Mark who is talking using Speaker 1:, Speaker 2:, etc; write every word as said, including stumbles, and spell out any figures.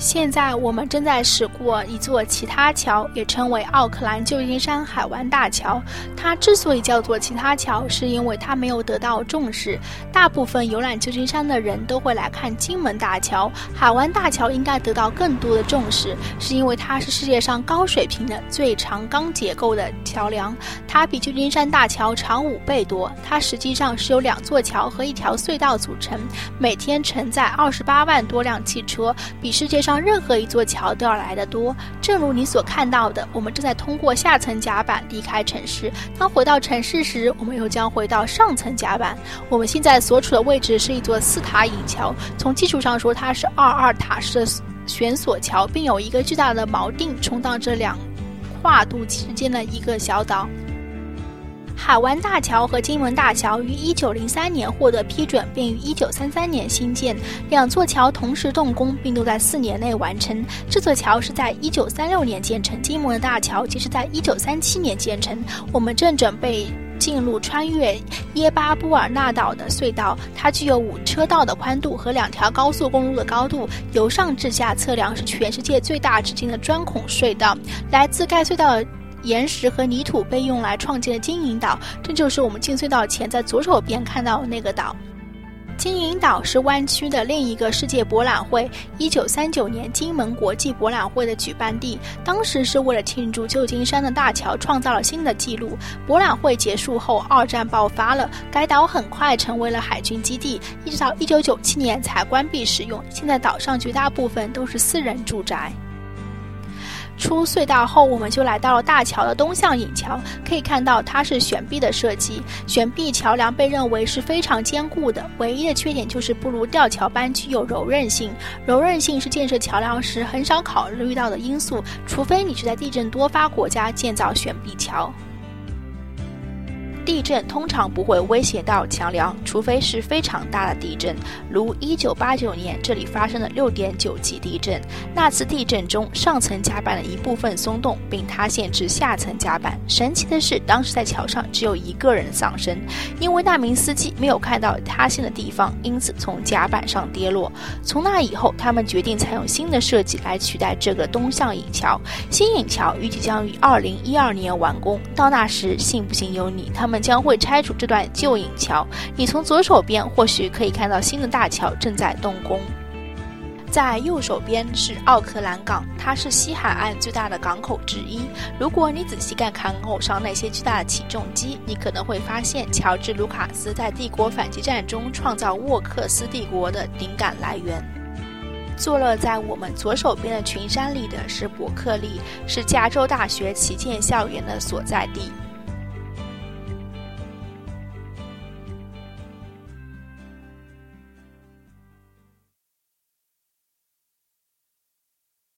Speaker 1: 现在我们正在驶过一座其他桥，也称为奥克兰旧金山海湾大桥。它之所以叫做其他桥，是因为它没有得到重视。大部分游览旧金山的人都会来看金门大桥，海湾大桥应该得到更多的重视，是因为它是世界上高水平的最长钢结构的桥梁。它比旧金山大桥长五倍多，它实际上是由两座桥和一条隧道组成，每天承载二十八万多辆汽车，比世界上任何一座桥都要来得多。正如你所看到的，我们正在通过下层甲板离开城市，当回到城市时，我们又将回到上层甲板。我们现在所处的位置是一座四塔引桥，从技术上说，它是二二塔式的悬索桥，并有一个巨大的锚定充当这两跨度之间的一个小岛。海湾大桥和金门大桥于一九零三年获得批准，并于一九三三年兴建，两座桥同时动工，并都在四年内完成。这座桥是在一九三六年建成，金门大桥即是在一九三七年建成。我们正准备进入穿越耶巴布尔纳岛的隧道，它具有五车道的宽度和两条高速公路的高度，由上至下测量是全世界最大直径的钻孔隧道。来自该隧道的岩石和泥土被用来创建的金银岛，这就是我们进隧道前在左手边看到的那个岛。金银岛是湾区的另一个世界博览会，一九三九年金门国际博览会的举办地，当时是为了庆祝旧金山的大桥创造了新的纪录。博览会结束后，二战爆发了，该岛很快成为了海军基地，一直到一九九七年才关闭使用。现在岛上绝大部分都是私人住宅。出隧道后，我们就来到了大桥的东向引桥，可以看到它是悬臂的设计。悬臂桥梁被认为是非常坚固的，唯一的缺点就是不如吊桥般具有柔韧性。柔韧性是建设桥梁时很少考虑到的因素，除非你是在地震多发国家建造悬臂桥。地震通常不会威胁到桥梁，除非是非常大的地震，如一九八九年这里发生了 六点九 级地震。那次地震中，上层甲板的一部分松动并塌陷至下层甲板。神奇的是，当时在桥上只有一个人丧生，因为那名司机没有看到塌陷的地方，因此从甲板上跌落。从那以后，他们决定采用新的设计来取代这个东向引桥。新引桥预计将于二零一二年完工，到那时，信不信由你，他们他们将会拆除这段旧引桥。你从左手边或许可以看到新的大桥正在动工。在右手边是奥克兰港，它是西海岸最大的港口之一。如果你仔细看港口上那些巨大的起重机，你可能会发现乔治·卢卡斯在帝国反击战中创造沃克斯帝国的灵感来源。坐落在我们左手边的群山里的是伯克利，是加州大学旗舰校园的所在地。